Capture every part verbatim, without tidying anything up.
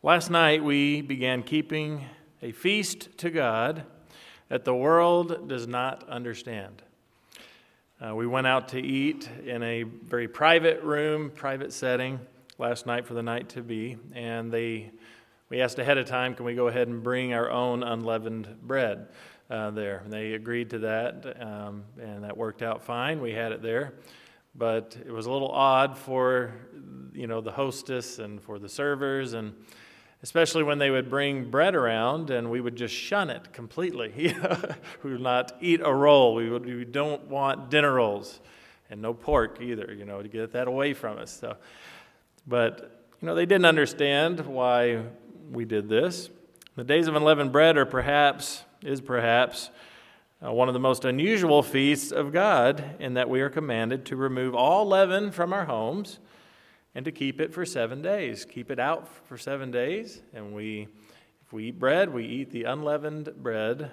Last night we began keeping a feast to God that the world does not understand. Uh, we went out to eat in a very private room, private setting last night for the night to be, and they we asked ahead of time, can we go ahead and bring our own unleavened bread uh, there? And they agreed to that, um, and that worked out fine. We had it there, but it was a little odd for you know the hostess and for the servers, and especially when they would bring bread around and we would just shun it completely. We would not eat a roll. We, would, we don't want dinner rolls, and no pork either, you know, to get that away from us. So, but, you know, they didn't understand why we did this. The Days of Unleavened Bread are perhaps, is perhaps, uh, one of the most unusual feasts of God in that we are commanded to remove all leaven from our homes and to keep it for seven days. Keep it out for seven days, and we, if we eat bread, we eat the unleavened bread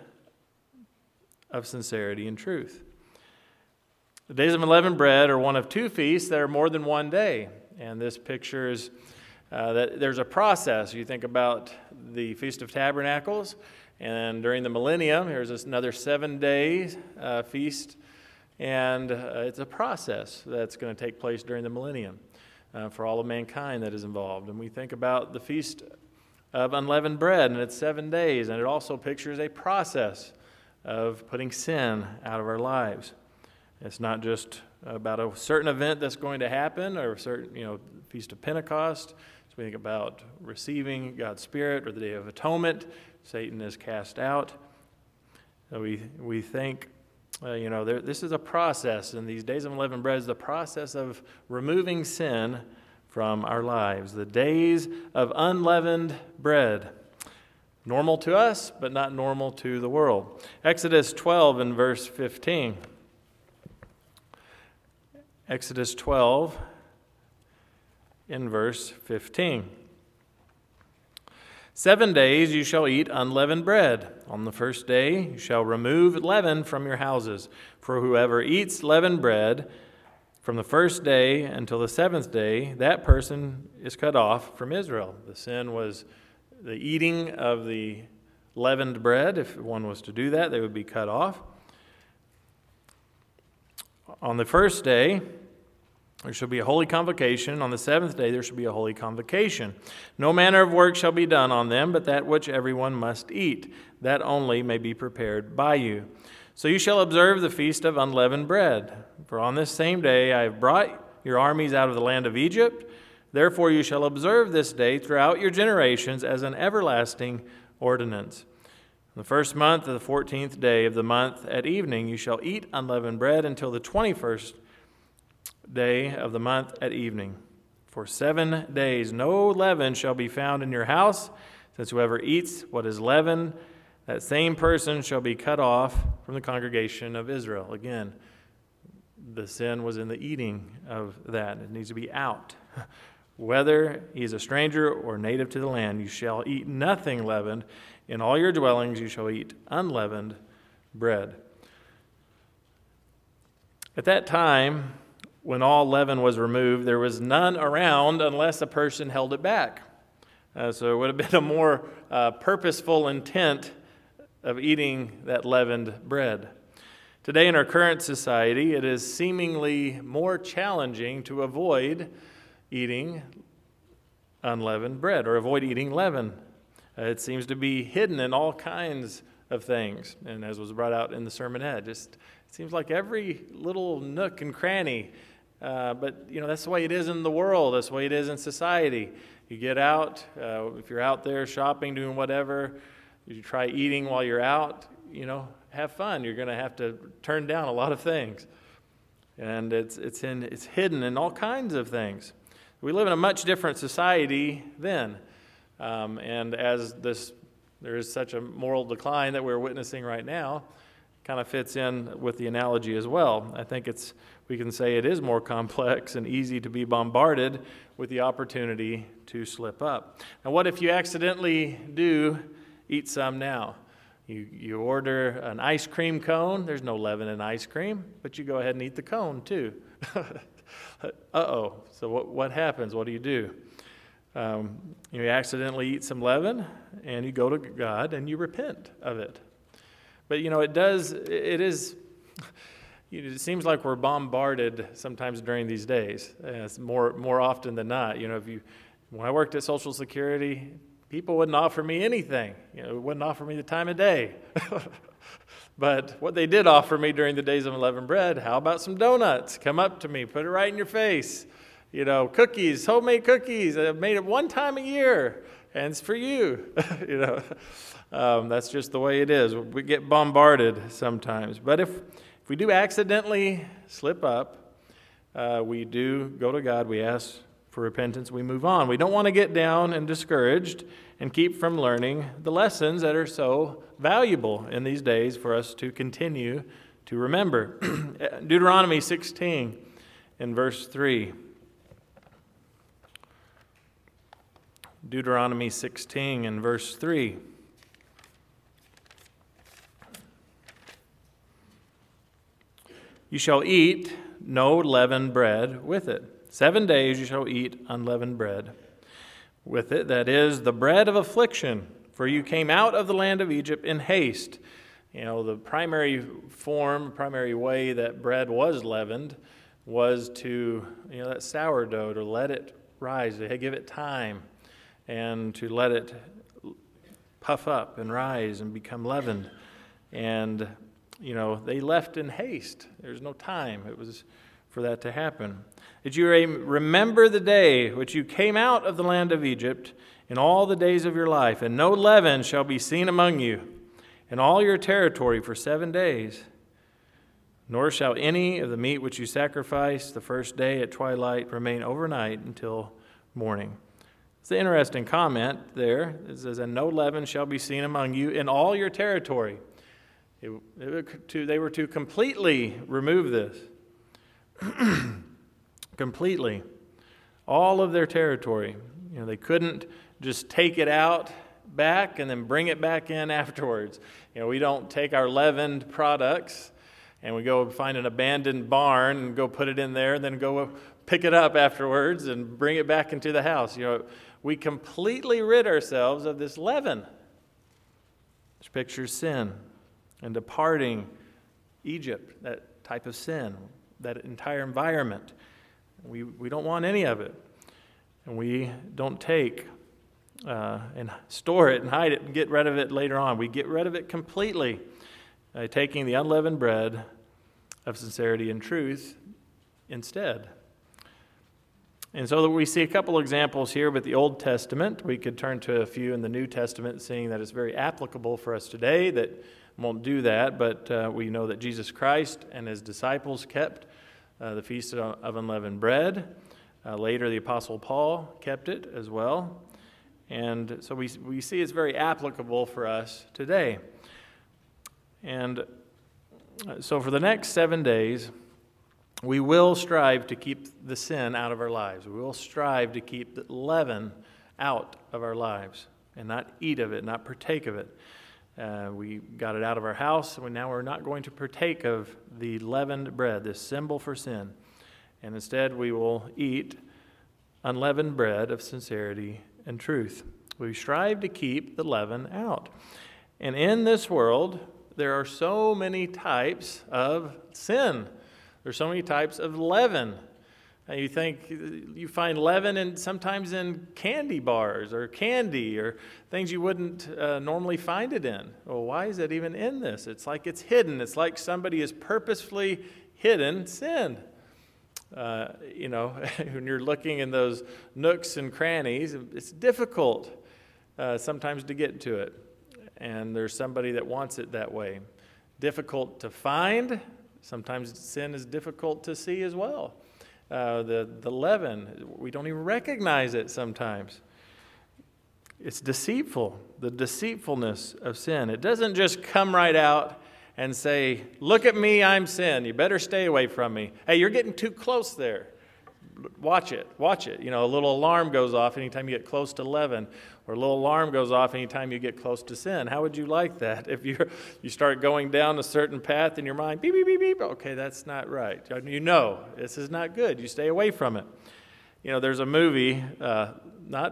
of sincerity and truth. The Days of Unleavened Bread are one of two feasts that are more than one day, and this pictures uh, that there's a process. You think about the Feast of Tabernacles, and during the millennium, there's this another seven-day uh, feast, and uh, it's a process that's going to take place during the millennium. Uh, for all of mankind that is involved. And we think about the Feast of Unleavened Bread, and it's seven days, and it also pictures a process of putting sin out of our lives. It's not just about a certain event that's going to happen, or a certain, you know, Feast of Pentecost. So we think about receiving God's Spirit, or the Day of Atonement. Satan is cast out. So we, we think Uh, you know, there, this is a process, and these Days of Unleavened Bread is the process of removing sin from our lives. The Days of Unleavened Bread. Normal to us, but not normal to the world. Exodus twelve and verse fifteen. Exodus twelve in verse fifteen. Seven days you shall eat unleavened bread. On the first day you shall remove leaven from your houses. For whoever eats leavened bread from the first day until the seventh day, that person is cut off from Israel. The sin was the eating of the leavened bread. If one was to do that, they would be cut off. On the first day, there shall be a holy convocation. On the seventh day there shall be a holy convocation. No manner of work shall be done on them, but that which everyone must eat, that only may be prepared by you. So you shall observe the feast of unleavened bread. For on this same day I have brought your armies out of the land of Egypt. Therefore you shall observe this day throughout your generations as an everlasting ordinance. On the first month of the fourteenth day of the month at evening you shall eat unleavened bread until the twenty-first day of the month at evening. For seven days no leaven shall be found in your house, since whoever eats what is leavened, that same person shall be cut off from the congregation of Israel. Again, the sin was in the eating of that. It needs to be out. Whether he is a stranger or native to the land, you shall eat nothing leavened. In all your dwellings you shall eat unleavened bread. At that time, when all leaven was removed, there was none around unless a person held it back. Uh, so it would have been a more uh, purposeful intent of eating that leavened bread. Today in our current society, it is seemingly more challenging to avoid eating unleavened bread or avoid eating leaven. Uh, it seems to be hidden in all kinds of things. And as was brought out in the sermonette, just it seems like every little nook and cranny. Uh, but, you know, that's the way it is in the world. That's the way it is in society. You get out, uh, if you're out there shopping, doing whatever, you try eating while you're out, you know, have fun. You're going to have to turn down a lot of things. And it's it's in it's hidden in all kinds of things. We live in a much different society then. Um, and as this, there is such a moral decline that we're witnessing right now, kind of fits in with the analogy as well. I think it's we can say it is more complex and easy to be bombarded with the opportunity to slip up. Now, what if you accidentally do eat some now? You you order an ice cream cone. There's no leaven in ice cream, but you go ahead and eat the cone too. Uh-oh. So what what happens? What do you do? Um, you accidentally eat some leaven, and you go to God and you repent of it. But, you know, it does, it is, it seems like we're bombarded sometimes during these days. Uh, it's more more often than not. You know, if you, when I worked at Social Security, people wouldn't offer me anything. You know, wouldn't offer me the time of day. But what they did offer me during the days of unleavened bread, how about some donuts? Come up to me, put it right in your face. You know, cookies, homemade cookies. I've made it one time a year, and it's for you. you know, um, that's just the way it is. We get bombarded sometimes. But if, if we do accidentally slip up, uh, we do go to God. We ask for repentance. We move on. We don't want to get down and discouraged and keep from learning the lessons that are so valuable in these days for us to continue to remember. Deuteronomy sixteen in verse three. Deuteronomy sixteen in verse three. You shall eat no leavened bread with it. Seven days you shall eat unleavened bread with it. That is the bread of affliction, for you came out of the land of Egypt in haste. You know, the primary form, primary way that bread was leavened was to, you know, that sourdough, to let it rise, to give it time, and to let it puff up and rise and become leavened. And, you know, they left in haste. There's no time. It was for that to happen. Did you remember the day which you came out of the land of Egypt in all the days of your life, and no leaven shall be seen among you in all your territory for seven days, nor shall any of the meat which you sacrifice the first day at twilight remain overnight until morning. It's an interesting comment there. It says, and no leaven shall be seen among you in all your territory. It, it, to, they were to completely remove this. Completely. All of their territory. You know, they couldn't just take it out back and then bring it back in afterwards. You know, we don't take our leavened products and we go find an abandoned barn and go put it in there and then go pick it up afterwards and bring it back into the house. You know, we completely rid ourselves of this leaven, which pictures sin and departing Egypt, that type of sin, that entire environment. We we don't want any of it. And we don't take uh, and store it and hide it and get rid of it later on. We get rid of it completely by taking the unleavened bread of sincerity and truth instead. And so we see a couple examples here with the Old Testament. We could turn to a few in the New Testament, seeing that it's very applicable for us today. That won't do that, but uh, we know that Jesus Christ and his disciples kept uh, the Feast of Unleavened Bread. Uh, later, the Apostle Paul kept it as well. And so we we see it's very applicable for us today. And so for the next seven days, we will strive to keep the sin out of our lives. We will strive to keep the leaven out of our lives and not eat of it, not partake of it. Uh, we got it out of our house, and now we're not going to partake of the leavened bread, this symbol for sin. And instead, we will eat unleavened bread of sincerity and truth. We strive to keep the leaven out. And in this world, there are so many types of sin. There's so many types of leaven. And you think you find leaven in, sometimes in candy bars or candy or things you wouldn't uh, normally find it in. Well, why is it even in this? It's like it's hidden. It's like somebody has purposefully hidden sin. Uh, you know, when you're looking in those nooks and crannies, it's difficult uh, sometimes to get to it. And there's somebody that wants it that way. Difficult to find. Sometimes sin is difficult to see as well. Uh, the, the leaven, we don't even recognize it sometimes. It's deceitful, the deceitfulness of sin. It doesn't just come right out and say, look at me, I'm sin. You better stay away from me. Hey, you're getting too close there. Watch it, watch it. You know, a little alarm goes off anytime you get close to leaven, or a little alarm goes off anytime you get close to sin. How would you like that? If you you start going down a certain path in your mind, beep, beep, beep, beep, okay, that's not right. You know, this is not good. You stay away from it. You know, there's a movie, uh, not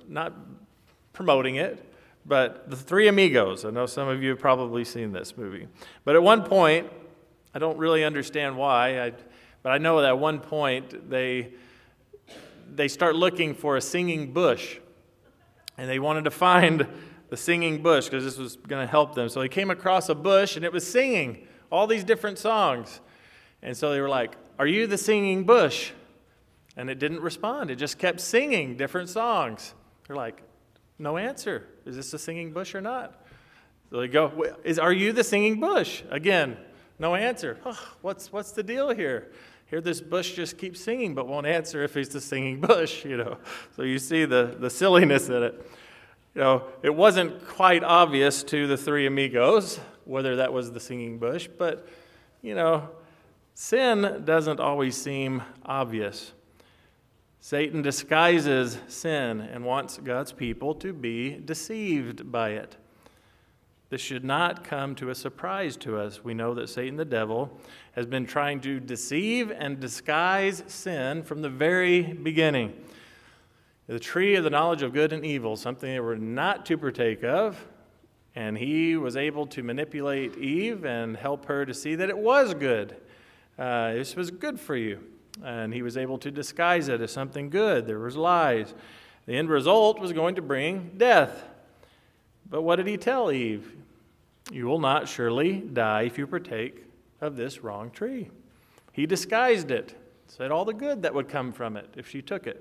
not promoting it, but The Three Amigos. I know some of you have probably seen this movie. But at one point, I don't really understand why, I, but I know that at one point they they start looking for a singing bush. And they wanted to find the singing bush because this was going to help them. So they came across a bush and it was singing all these different songs. And so they were like, "Are you the singing bush?" And it didn't respond. It just kept singing different songs. They're like, "No answer. Is this a singing bush or not?" So they go, "Is are you the singing bush?" Again, no answer. Oh, what's what's the deal here? Here this bush just keeps singing but won't answer if he's the singing bush, you know. So you see the, the silliness in it. You know, it wasn't quite obvious to the three amigos whether that was the singing bush, but, you know, sin doesn't always seem obvious. Satan disguises sin and wants God's people to be deceived by it. This should not come to a surprise to us. We know that Satan, the devil, has been trying to deceive and disguise sin from the very beginning. The tree of the knowledge of good and evil, something they were not to partake of, and he was able to manipulate Eve and help her to see that it was good. Uh, this was good for you. And he was able to disguise it as something good. There was lies. The end result was going to bring death. But what did he tell Eve? "You will not surely die if you partake of this wrong tree." He disguised it, said all the good that would come from it if she took it.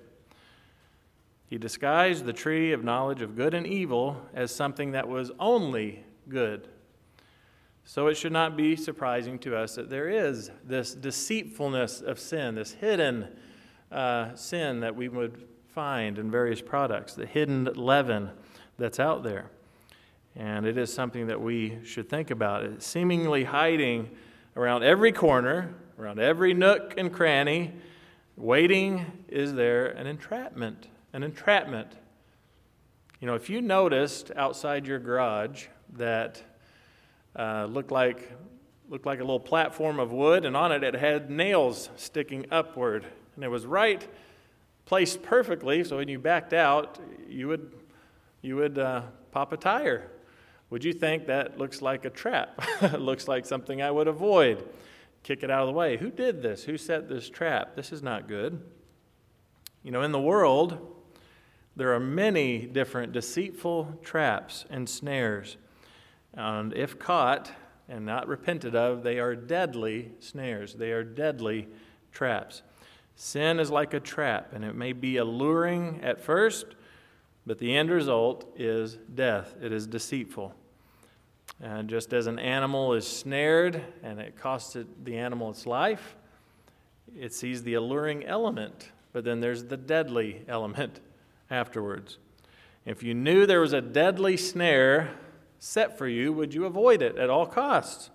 He disguised the tree of knowledge of good and evil as something that was only good. So it should not be surprising to us that there is this deceitfulness of sin, this hidden uh, sin that we would find in various products, the hidden leaven that's out there. And it is something that we should think about. It's seemingly hiding around every corner, around every nook and cranny. Waiting is there an entrapment, an entrapment. You know, if you noticed outside your garage that uh, looked like looked like a little platform of wood, and on it it had nails sticking upward, and it was right placed perfectly, so when you backed out, you would you would uh, pop a tire. Would you think that looks like a trap? It looks like something I would avoid. Kick it out of the way. Who did this? Who set this trap? This is not good. You know, in the world, there are many different deceitful traps and snares. And if caught and not repented of, they are deadly snares. They are deadly traps. Sin is like a trap, and it may be alluring at first, but the end result is death. It is deceitful. And just as an animal is snared and it costs it, the animal its life, it sees the alluring element, but then there's the deadly element afterwards. If you knew there was a deadly snare set for you, would you avoid it at all costs?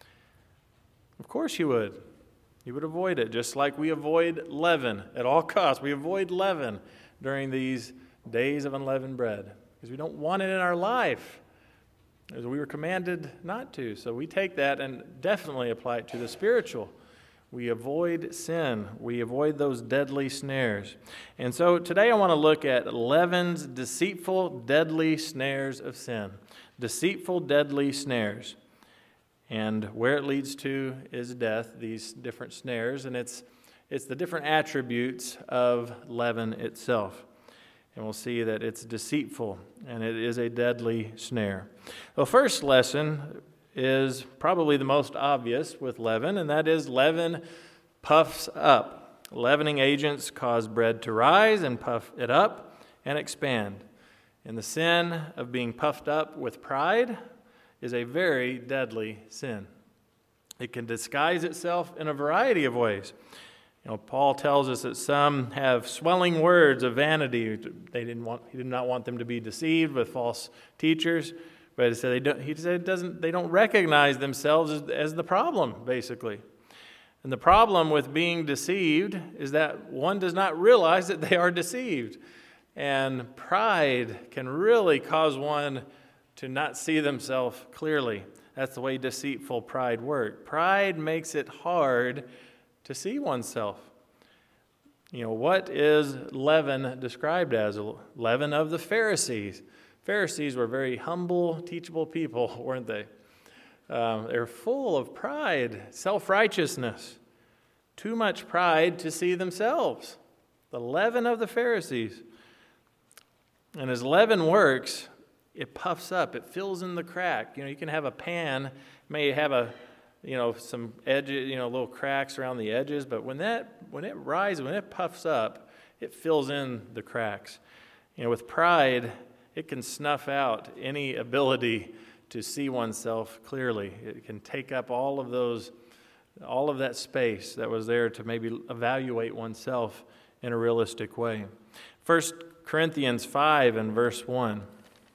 Of course you would. You would avoid it, just like we avoid leaven at all costs. We avoid leaven during these days of unleavened bread, because we don't want it in our life, as we were commanded not to. So we take that and definitely apply it to the spiritual. We avoid sin. We avoid those deadly snares. And so today I want to look at leaven's deceitful, deadly snares of sin. Deceitful, deadly snares. And where it leads to is death, these different snares, and it's it's the different attributes of leaven itself. And we'll see that it's deceitful, and it is a deadly snare. The first lesson is probably the most obvious with leaven, and that is leaven puffs up. Leavening agents cause bread to rise and puff it up and expand. And the sin of being puffed up with pride is a very deadly sin. It can disguise itself in a variety of ways. You know, Paul tells us that some have swelling words of vanity. They didn't want, he did not want them to be deceived with false teachers, but he said they don't, he said it doesn't, they don't recognize themselves as, as the problem, basically. And the problem with being deceived is that one does not realize that they are deceived. And pride can really cause one to not see themselves clearly. That's the way deceitful pride works. Pride makes it hard to see oneself. You know, what is leaven described as? Leaven of the Pharisees. Pharisees were very humble, teachable people, weren't they? Um, they're full of pride, self-righteousness, too much pride to see themselves. The leaven of the Pharisees. And as leaven works, it puffs up, it fills in the crack. You know, you can have a pan, may have a, you know, some edges, you know, little cracks around the edges, but when that, when it rises, when it puffs up, it fills in the cracks. You know, with pride, it can snuff out any ability to see oneself clearly. It can take up all of those, all of that space that was there to maybe evaluate oneself in a realistic way. First Corinthians five and verse one.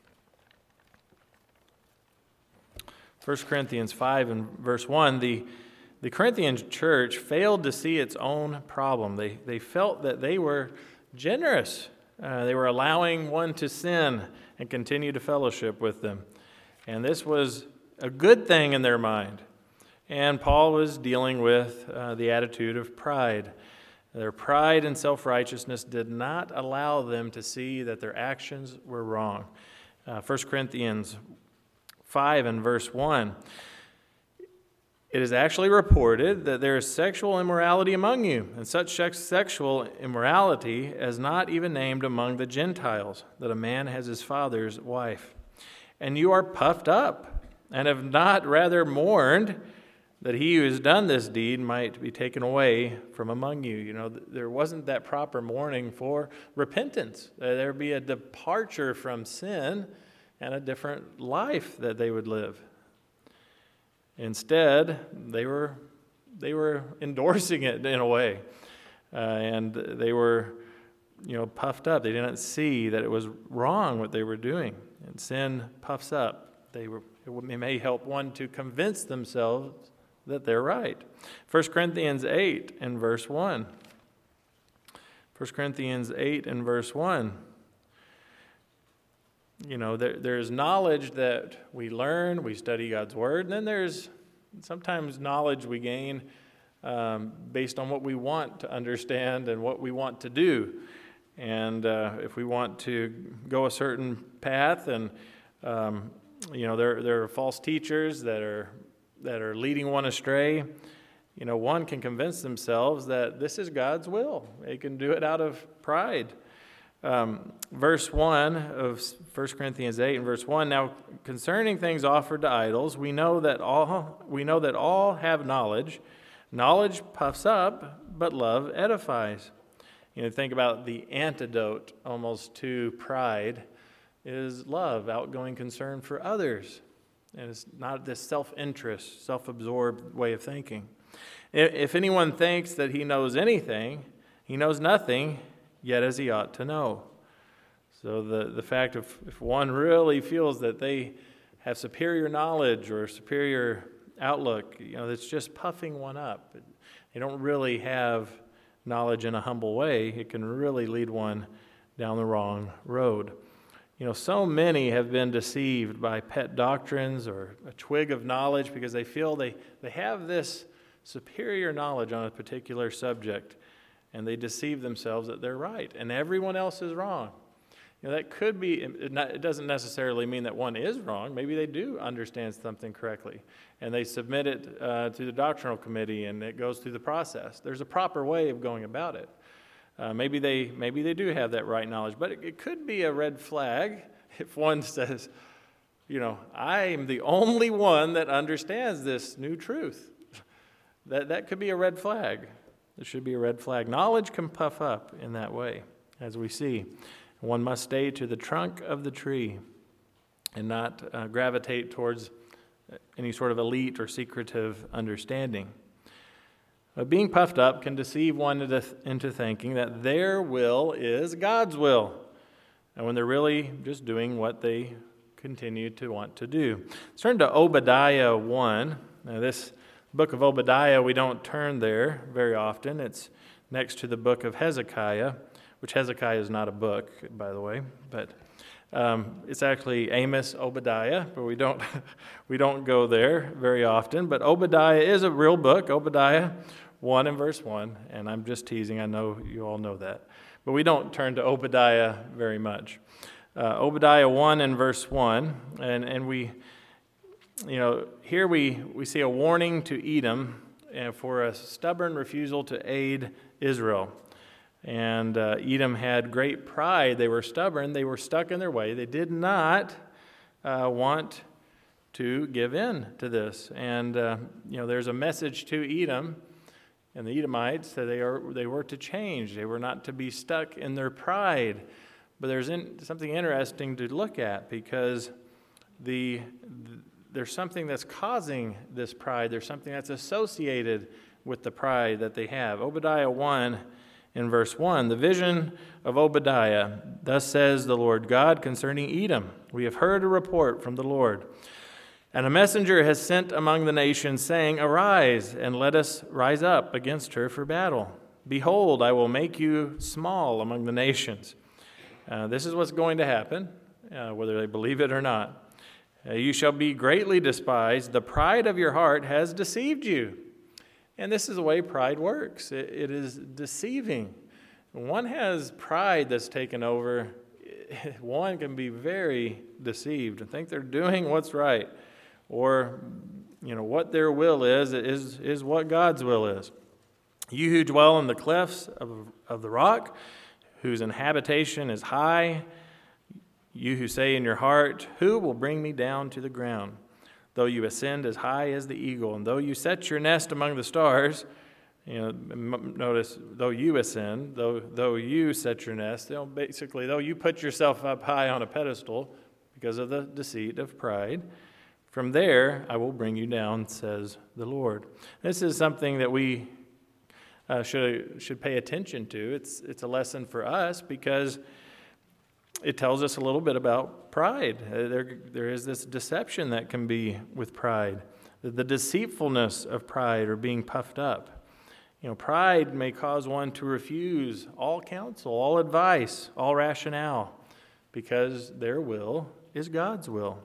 First Corinthians five and verse one, the, the Corinthian church failed to see its own problem. They, they felt that they were generous. Uh, they were allowing one to sin and continue to fellowship with them. And this was a good thing in their mind. And Paul was dealing with uh, the attitude of pride. Their pride and self-righteousness did not allow them to see that their actions were wrong. Uh, First Corinthians five and verse one. It is actually reported that there is sexual immorality among you, and such sexual immorality as not even named among the Gentiles, that a man has his father's wife. And you are puffed up, and have not rather mourned that he who has done this deed might be taken away from among you. You know, there wasn't that proper mourning for repentance. There would be a departure from sin and a different life that they would live. Instead, they were they were endorsing it in a way, uh, and they were, you know, puffed up. They didn't see that it was wrong what they were doing, and sin puffs up. They were it may help one to convince themselves that they're right. First Corinthians eight and verse one. First Corinthians eight and verse one. You know, there, there's knowledge that we learn, we study God's Word, and then there's sometimes knowledge we gain um, based on what we want to understand and what we want to do. And uh, if we want to go a certain path, and um, you know, there there are false teachers that are that are leading one astray, you know, one can convince themselves that this is God's will. They can do it out of pride. Um, verse one of First Corinthians eight and verse one, now concerning things offered to idols, we know that all we know that all have knowledge. Knowledge puffs up, but love edifies. You know, think about the antidote almost to pride is love, outgoing concern for others. And it's not this self-interest, self-absorbed way of thinking. If anyone thinks that he knows anything, he knows nothing, yet as he ought to know. So the, the fact of if one really feels that they have superior knowledge or superior outlook, you know, it's just puffing one up. They don't really have knowledge in a humble way. It can really lead one down the wrong road. You know, so many have been deceived by pet doctrines or a twig of knowledge because they feel they, they have this superior knowledge on a particular subject, and they deceive themselves that they're right, and everyone else is wrong. You know, that could be, it, not, it doesn't necessarily mean that one is wrong. Maybe they do understand something correctly, and they submit it uh, to the doctrinal committee, and it goes through the process. There's a proper way of going about it. Uh, maybe they maybe they do have that right knowledge, but it, it could be a red flag if one says, you know, I am the only one that understands this new truth. That that could be a red flag. There should be a red flag. Knowledge can puff up in that way, as we see. One must stay to the trunk of the tree and not uh, gravitate towards any sort of elite or secretive understanding. But being puffed up can deceive one into, into thinking that their will is God's will, and when they're really just doing what they continue to want to do. Let's turn to Obadiah one. Now, this book of Obadiah, we don't turn there very often. It's next to the book of Hezekiah, which Hezekiah is not a book, by the way, but um, it's actually Amos, Obadiah, but we don't we don't go there very often. But Obadiah is a real book. Obadiah one and verse one, and I'm just teasing, I know you all know that. But we don't turn to Obadiah very much. Uh, Obadiah one and verse one, and, and we, you know, here we, we see a warning to Edom uh, for a stubborn refusal to aid Israel. And uh, Edom had great pride. They were stubborn. They were stuck in their way. They did not uh, want to give in to this. And, uh, you know, there's a message to Edom and the Edomites that they are they were to change. They were not to be stuck in their pride. But there's in, something interesting to look at, because the, the there's something that's causing this pride. There's something that's associated with the pride that they have. Obadiah one in verse one, the vision of Obadiah. Thus says the Lord God concerning Edom. We have heard a report from the Lord. And a messenger has sent among the nations, saying, Arise, and let us rise up against her for battle. Behold, I will make you small among the nations. Uh, this is what's going to happen, uh, whether they believe it or not. Uh, you shall be greatly despised. The pride of your heart has deceived you. And this is the way pride works. It, it is deceiving. When one has pride that's taken over, one can be very deceived and think they're doing what's right. Or, you know, what their will is, is, is what God's will is. You who dwell in the clefts of, of the rock, whose inhabitation is high, you who say in your heart, Who will bring me down to the ground? Though you ascend as high as the eagle, and though you set your nest among the stars, you know, notice, though you ascend, though though you set your nest, you know, basically, though you put yourself up high on a pedestal because of the deceit of pride, from there I will bring you down, says the Lord. This is something that we uh, should should pay attention to. It's it's a lesson for us because it tells us a little bit about pride. Uh, there there is this deception that can be with pride, the, the deceitfulness of pride or being puffed up. You know, pride may cause one to refuse all counsel, all advice, all rationale, because their will is God's will.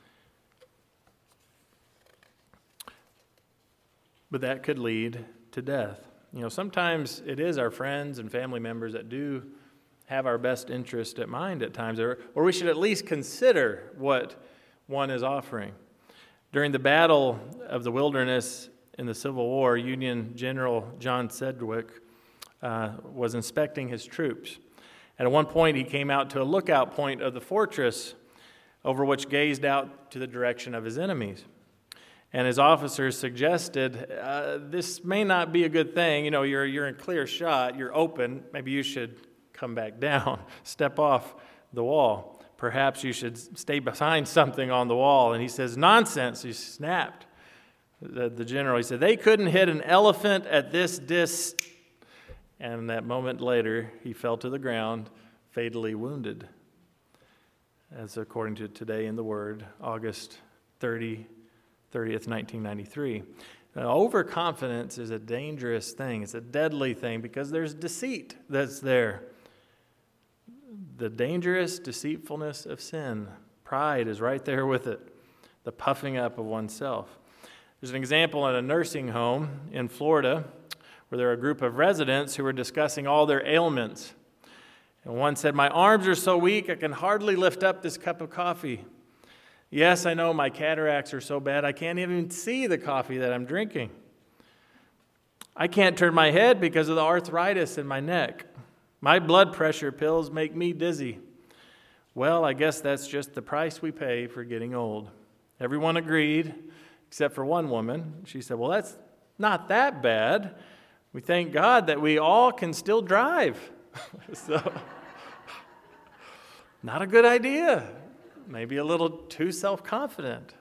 But that could lead to death. You know, sometimes it is our friends and family members that do have our best interest at mind at times, or, or we should at least consider what one is offering. During the Battle of the Wilderness in the Civil War, Union General John Sedgwick uh, was inspecting his troops. And at one point, he came out to a lookout point of the fortress over which gazed out to the direction of his enemies. And his officers suggested, uh, this may not be a good thing. You know, you're you're in clear shot, you're open. Maybe you should come back down, step off the wall. Perhaps you should stay behind something on the wall. And he says, nonsense. He snapped. The, the general, he said, they couldn't hit an elephant at this dis. And that moment later, he fell to the ground, fatally wounded. As according to Today in the Word, August thirtieth, nineteen ninety-three. Now, overconfidence is a dangerous thing. It's a deadly thing because there's deceit that's there. The dangerous deceitfulness of sin. Pride is right there with it. The puffing up of oneself. There's an example in a nursing home in Florida where there are a group of residents who were discussing all their ailments. And one said, my arms are so weak I can hardly lift up this cup of coffee. Yes, I know my cataracts are so bad I can't even see the coffee that I'm drinking. I can't turn my head because of the arthritis in my neck. My blood pressure pills make me dizzy. Well, I guess that's just the price we pay for getting old. Everyone agreed, except for one woman. She said, well, that's not that bad. We thank God that we all can still drive. So, not a good idea. Maybe a little too self-confident.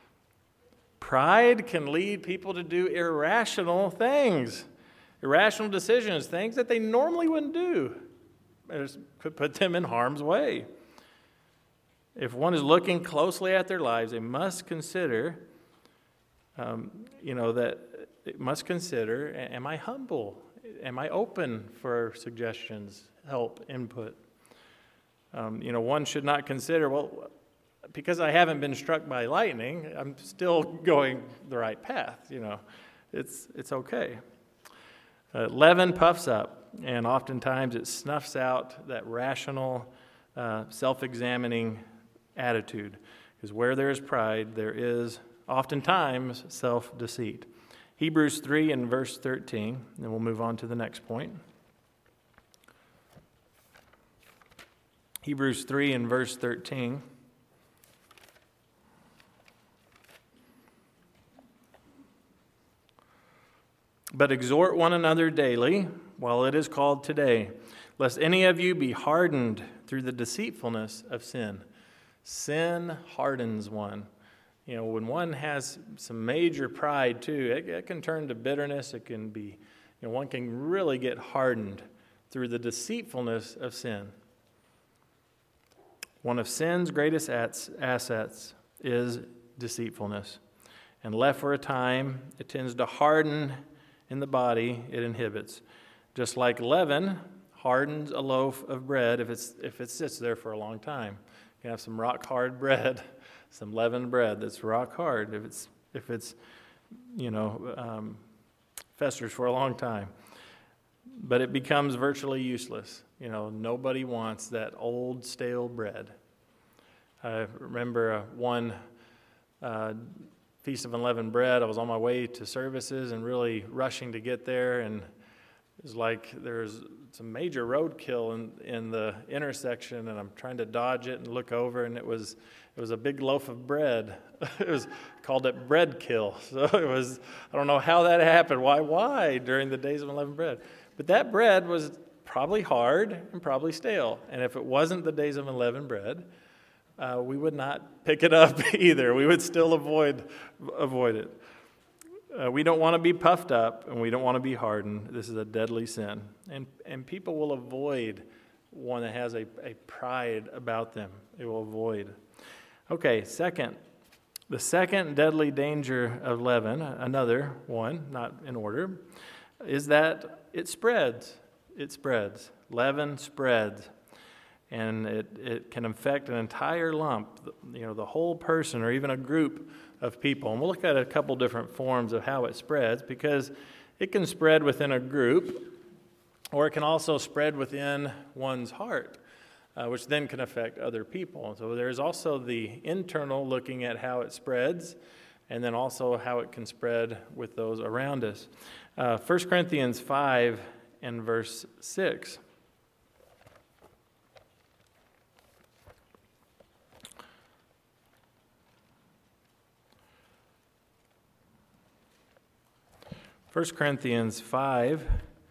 Pride can lead people to do irrational things, irrational decisions, things that they normally wouldn't do. It could put them in harm's way. If one is looking closely at their lives, they must consider, um, you know, that it must consider, am I humble? Am I open for suggestions, help, input? Um, you know, one should not consider, well, because I haven't been struck by lightning, I'm still going the right path, you know. It's it's okay. Uh, leaven puffs up, and oftentimes it snuffs out that rational, uh, self-examining attitude. Because where there is pride, there is oftentimes self-deceit. Hebrews three and verse thirteen, and we'll move on to the next point. Hebrews three and verse thirteen. But exhort one another daily, while it is called today, lest any of you be hardened through the deceitfulness of sin. Sin hardens one. You know, when one has some major pride too, it, it can turn to bitterness. It can be, you know, one can really get hardened through the deceitfulness of sin. One of sin's greatest assets is deceitfulness. And left for a time, it tends to harden in the body, it inhibits. Just like leaven hardens a loaf of bread if it's if it sits there for a long time. You can have some rock hard bread, some leavened bread that's rock hard if it's if it's you know um, festers for a long time. But it becomes virtually useless. You know, nobody wants that old stale bread. I remember uh, one. Uh, Feast of Unleavened Bread. I was on my way to services and really rushing to get there, and it was like there's some major roadkill in in the intersection, and I'm trying to dodge it and look over, and it was it was a big loaf of bread. It was called it bread kill. So it was, I don't know how that happened. Why why during the days of unleavened bread? But that bread was probably hard and probably stale, and if it wasn't the days of unleavened bread, Uh, we would not pick it up either. We would still avoid avoid it. Uh, we don't want to be puffed up, and we don't want to be hardened. This is a deadly sin. And and people will avoid one that has a, a pride about them. They will avoid. Okay, second. The second deadly danger of leaven, another one, not in order, is that it spreads. It spreads. Leaven spreads. And it, it can affect an entire lump, you know, the whole person or even a group of people. And we'll look at a couple different forms of how it spreads, because it can spread within a group, or it can also spread within one's heart, uh, which then can affect other people. So there's also the internal, looking at how it spreads, and then also how it can spread with those around us. Uh, First Corinthians five and verse six. First Corinthians five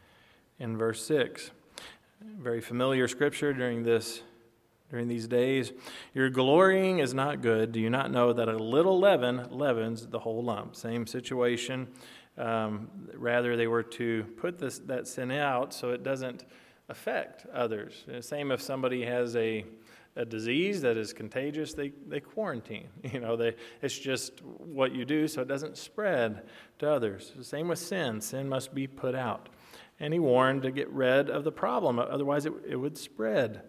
and verse six. Very familiar scripture during this during these days. Your glorying is not good. Do you not know that a little leaven leavens the whole lump? Same situation. Um, rather, they were to put this that sin out so it doesn't affect others. Same if somebody has a a disease that is contagious, they, they quarantine. You know, they it's just what you do so it doesn't spread to others. The same with sin. Sin must be put out. And he warned to get rid of the problem, otherwise it, it would spread.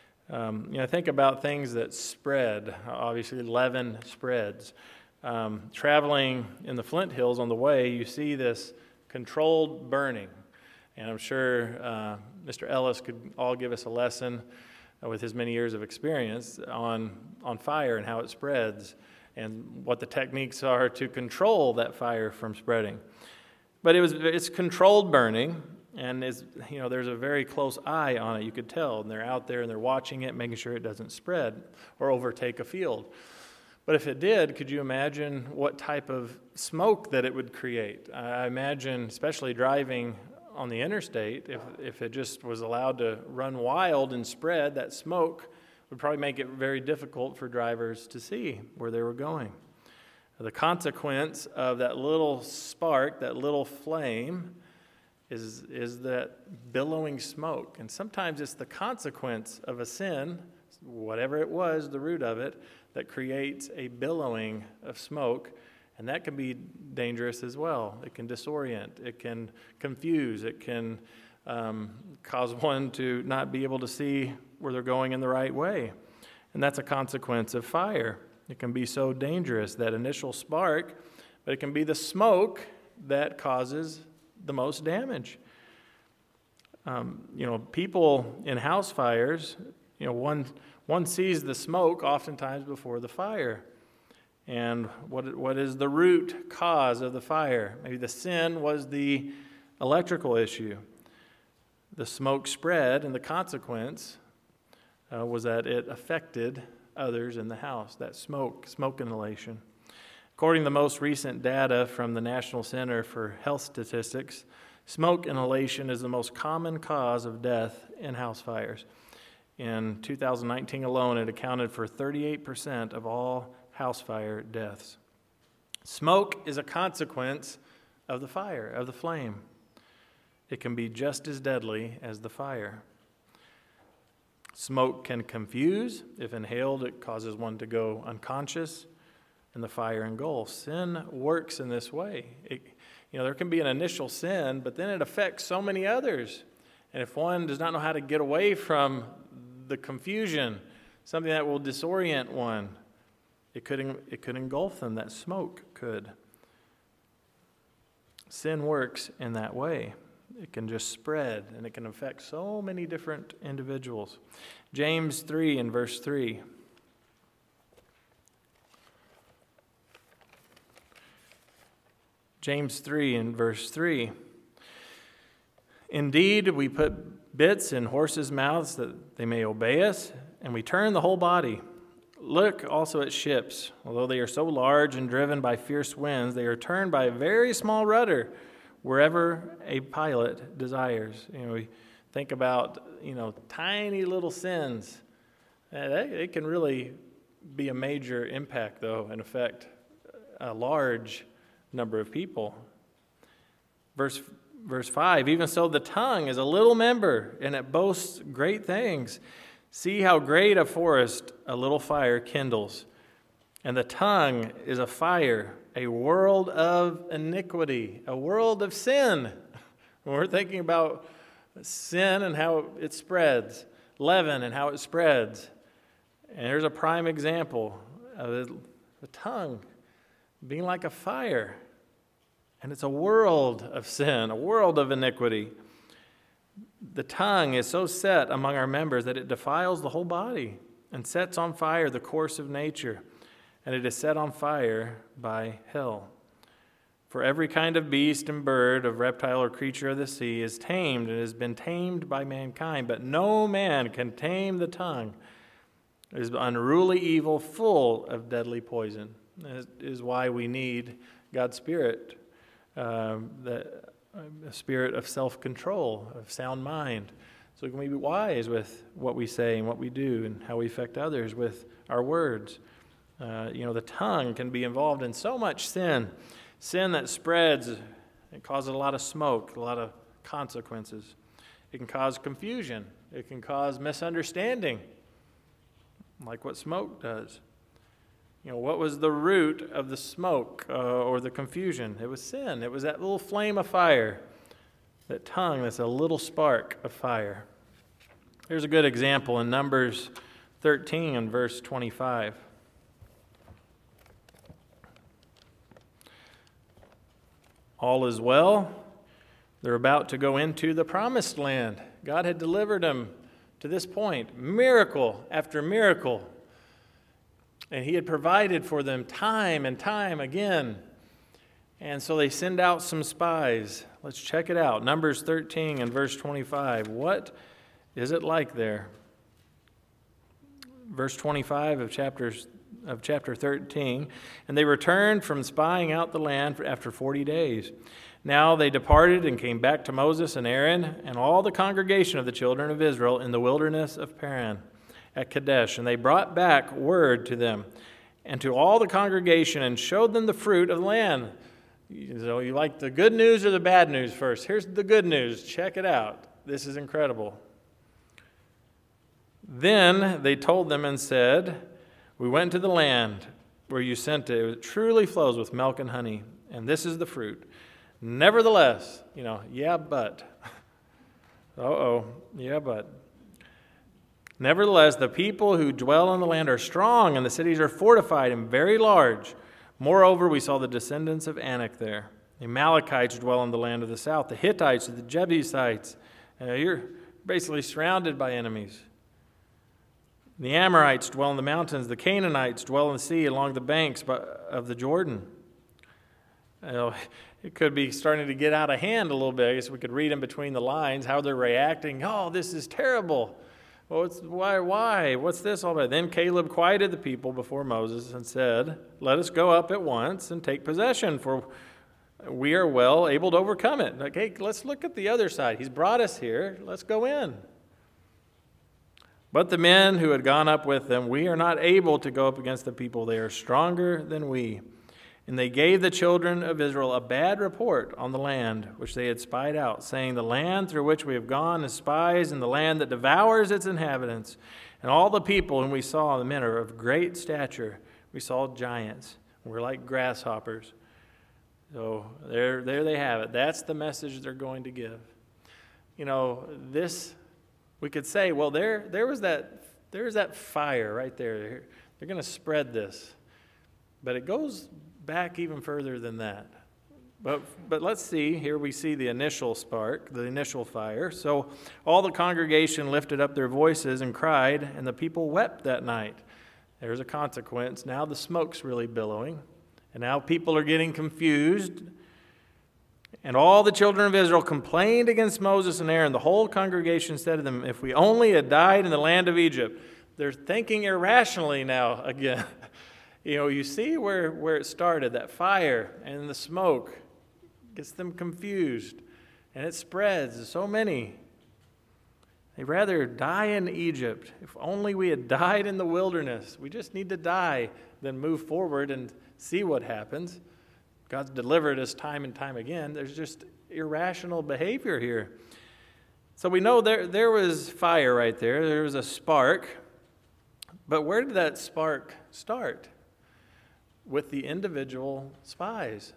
Um, you know, think about things that spread. Obviously, leaven spreads. Um, traveling in the Flint Hills on the way, you see this controlled burning. And I'm sure uh, Mister Ellis could all give us a lesson with his many years of experience on, on fire and how it spreads and what the techniques are to control that fire from spreading. But it was it's controlled burning, and is you know there's a very close eye on it. You could tell, and they're out there and they're watching it, making sure it doesn't spread or overtake a field. But if it did, could you imagine what type of smoke that it would create? I imagine, especially driving on the interstate, if if it just was allowed to run wild and spread, that smoke would probably make it very difficult for drivers to see where they were going. The consequence of that little spark, that little flame, is, is that billowing smoke. And sometimes it's the consequence of a sin, whatever it was, the root of it, that creates a billowing of smoke. And that can be dangerous as well. It can disorient. It can confuse. It can um, cause one to not be able to see where they're going in the right way. And that's a consequence of fire. It can be so dangerous, that initial spark, but it can be the smoke that causes the most damage. Um, you know, people in house fires, you know, one one sees the smoke oftentimes before the fire. And what what is the root cause of the fire? Maybe the sin was the electrical issue. The smoke spread, and the consequence uh, was that it affected others in the house, that smoke, smoke inhalation. According to the most recent data from the National Center for Health Statistics, smoke inhalation is the most common cause of death in house fires. In two thousand nineteen alone, it accounted for thirty-eight percent of all house fire deaths. Smoke is a consequence of the fire, of the flame. It can be just as deadly as the fire. Smoke can confuse. If inhaled, it causes one to go unconscious, and the fire engulfs. Sin works in this way. It, you know, there can be an initial sin, but then it affects so many others. And if one does not know how to get away from the confusion, something that will disorient one, it could it could engulf them. That smoke could. Sin works in that way. It can just spread, and it can affect so many different individuals. James three and verse three. James three and verse three. Indeed, we put bits in horses' mouths that they may obey us, and we turn the whole body. Look also at ships. Although they are so large and driven by fierce winds, they are turned by a very small rudder wherever a pilot desires. You know, we think about, you know, tiny little sins. It can really be a major impact, though, and affect a large number of people. Verse verse five, even so the tongue is a little member, and it boasts great things. See how great a forest a little fire kindles. And the tongue is a fire, a world of iniquity, a world of sin. When we're thinking about sin and how it spreads, leaven and how it spreads. And here's a prime example of the tongue being like a fire. And it's a world of sin, a world of iniquity. The tongue is so set among our members that it defiles the whole body and sets on fire the course of nature, and it is set on fire by hell. For every kind of beast and bird, of reptile or creature of the sea is tamed and has been tamed by mankind, but no man can tame the tongue. It is unruly evil, full of deadly poison. That is why we need God's Spirit, uh, the a spirit of self-control, of sound mind, so we can be wise with what we say and what we do and how we affect others with our words. Uh, you know, the tongue can be involved in so much sin, sin that spreads. It causes a lot of smoke, a lot of consequences. It can cause confusion. It can cause misunderstanding, like what smoke does. You know, what was the root of the smoke uh, or the confusion? It was sin. It was that little flame of fire, that tongue that's a little spark of fire. Here's a good example in Numbers thirteen and verse twenty-five. All is well. They're about to go into the promised land. God had delivered them to this point, miracle after miracle. And he had provided for them time and time again. And so they send out some spies. Let's check it out. Numbers thirteen and verse twenty-five. What is it like there? Verse twenty-five of chapters of chapter thirteen. And they returned from spying out the land after forty days. Now they departed and came back to Moses and Aaron and all the congregation of the children of Israel in the wilderness of Paran at Kadesh. And they brought back word to them and to all the congregation and showed them the fruit of the land. So you like the good news or the bad news first? Here's the good news. Check it out. This is incredible. Then they told them and said, we went to the land where you sent it. It truly flows with milk and honey, and this is the fruit. Nevertheless, you know, yeah, but. Uh-oh, yeah, but. Nevertheless, the people who dwell in the land are strong, and the cities are fortified and very large. Moreover, we saw the descendants of Anak there. The Amalekites dwell in the land of the south, the Hittites, the Jebusites, Uh, you're basically surrounded by enemies. The Amorites dwell in the mountains. The Canaanites dwell in the sea along the banks of the Jordan. You know, it could be starting to get out of hand a little bit. I guess we could read in between the lines how they're reacting. Oh, this is terrible. Well, it's, why, why? What's this all about? Then Caleb quieted the people before Moses and said, let us go up at once and take possession, for we are well able to overcome it. Like, hey, let's look at the other side. He's brought us here. Let's go in. But the men who had gone up with them, we are not able to go up against the people. They are stronger than we. And they gave the children of Israel a bad report on the land which they had spied out, saying, the land through which we have gone as spies, and the land that devours its inhabitants. And all the people whom we saw, the men are of great stature. We saw giants. We're like grasshoppers. So there, there they have it. That's the message they're going to give. You know, this, we could say, well, there, there was that, there's that fire right there. They're, they're going to spread this. But it goes back even further than that. But but let's see, here we see the initial spark, the initial fire. So all the congregation lifted up their voices and cried, and the people wept that night. There's a consequence. Now the smoke's really billowing, and now people are getting confused. And all the children of Israel complained against Moses and Aaron. The whole congregation said to them, if we only had died in the land of Egypt. They're thinking irrationally now again. You know, you see where, where it started, that fire and the smoke gets them confused, and it spreads. So many. They'd rather die in Egypt. If only we had died in the wilderness. We just need to die than move forward and see what happens. God's delivered us time and time again. There's just irrational behavior here. So we know there, there was fire right there. There was a spark. But where did that spark start? With the individual spies.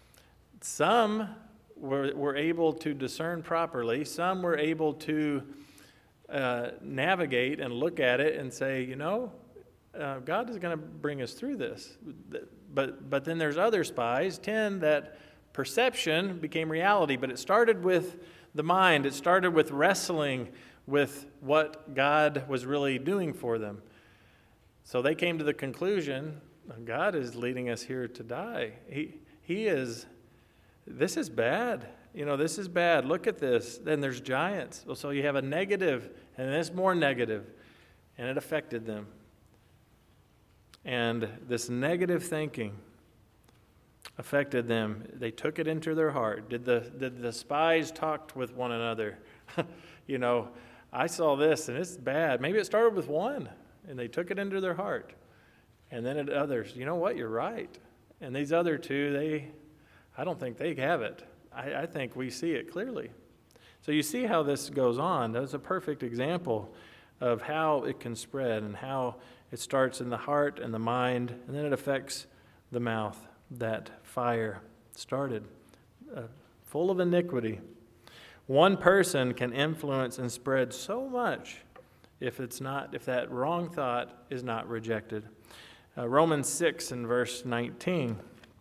Some were, were able to discern properly. Some were able to uh, navigate and look at it and say, you know, uh, God is going to bring us through this. But, but then there's other spies, ten, that perception became reality. But it started with the mind. It started with wrestling with what God was really doing for them. So they came to the conclusion, God is leading us here to die. He he is, this is bad. You know, this is bad. Look at this. Then there's giants. So you have a negative, and this more negative, and it affected them. And this negative thinking affected them. They took it into their heart. Did the did the spies talk with one another? You know, I saw this, and it's bad. Maybe it started with one, and they took it into their heart. And then at others, you know what, you're right. And these other two, they, I don't think they have it. I, I think we see it clearly. So you see how this goes on. That's a perfect example of how it can spread and how it starts in the heart and the mind, and then it affects the mouth. That fire started, uh, full of iniquity. One person can influence and spread so much if it's not, if that wrong thought is not rejected. Uh, Romans six and verse nineteen.